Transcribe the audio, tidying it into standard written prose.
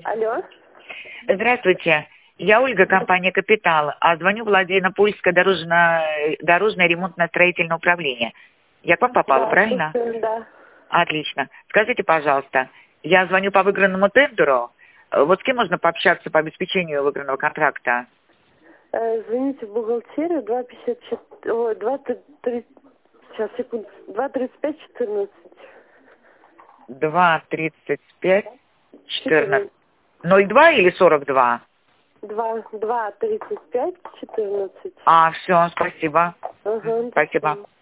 Алло. Здравствуйте. Я Ольга, компания «Капитал». А звоню Владимиро-Польское дорожное ремонтно-строительное управление. Я к вам попала, Да, правильно? слушаю, да. Отлично. Скажите, пожалуйста, я звоню по выигранному тендеру. Вот с кем можно пообщаться по обеспечению выигранного контракта? Звоните в бухгалтерию 254... Ой, 23... Сейчас, секунду. 235-14. 2:35:14. 02 или 42? 2:35-14. Все, спасибо. Ага, Спасибо.